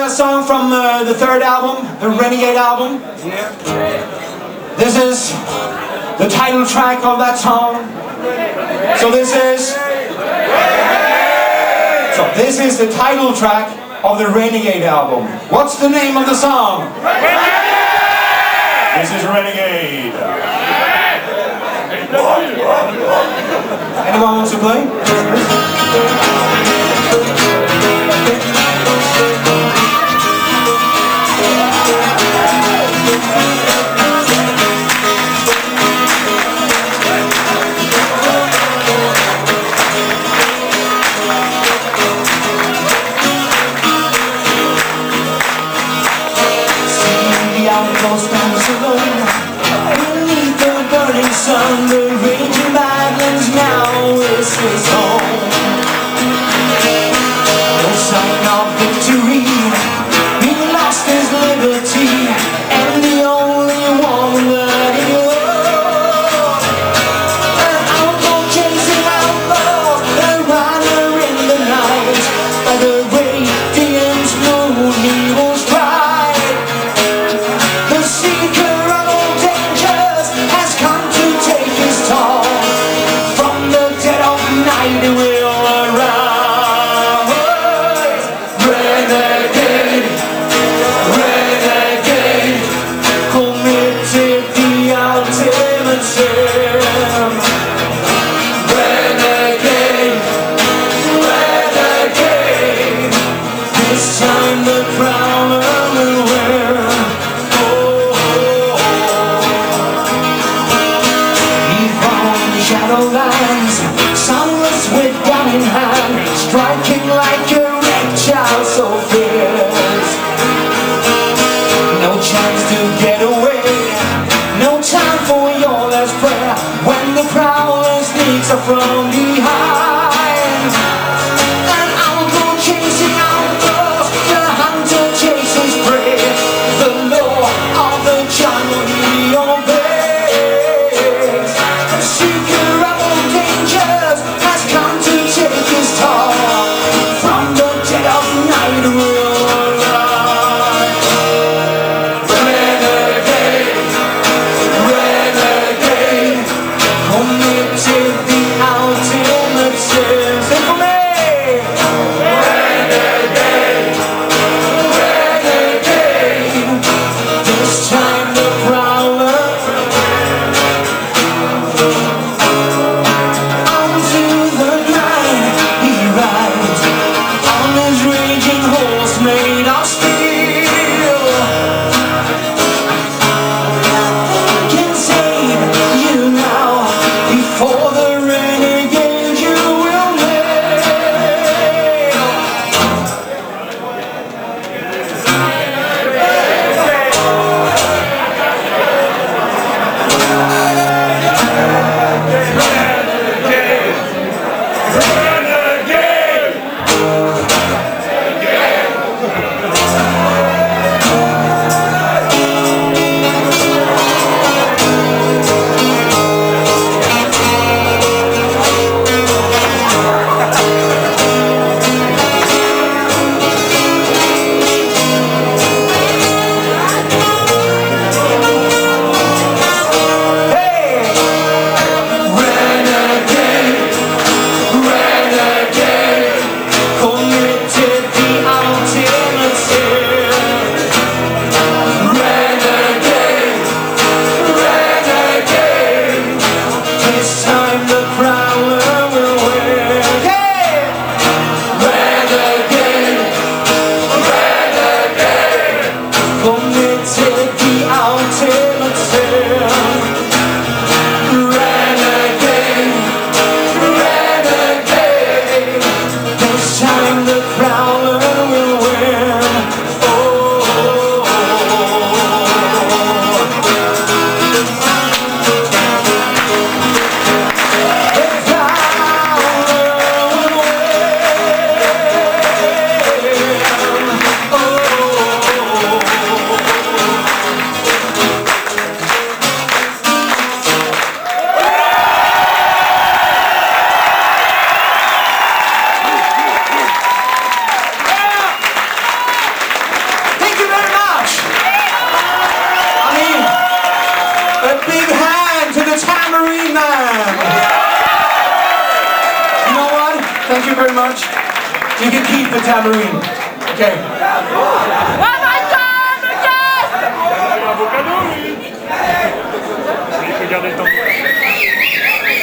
a song from the third album, the Renegade album. This is the title track of that song. So this is the title track of the Renegade album. What's the name of the song? Renegade! This is Renegade. Anyone wants to play? Outpost stands alone beneath the burning sun. The raging badlands now is his home. No sign of victory, he lost his liberty, and the only one that he loved. An outlaw chasing outlaws, a rider in the night, by the radiant moon he will strike. It will arise. Renegade, renegade, committed the ultimate sin. Renegade, renegade, this time the crown will wear. He found the Shadowlands, sunless with gun in hand, striking like a wrecked child so fierce. No chance to get away, no time for your last prayer, when the prowler sneaks up from behind. An outlaw chasing outlaws, the hunter chases prey, the law of the jungle he obeys. A seeker of all dangers has come to take his toll. From the dead of night will arise. Renegade, renegade, much. You can keep the tambourine. Okay. Oh my God, Lucas! Un beau cadeau, lui. Il faut garder le temps.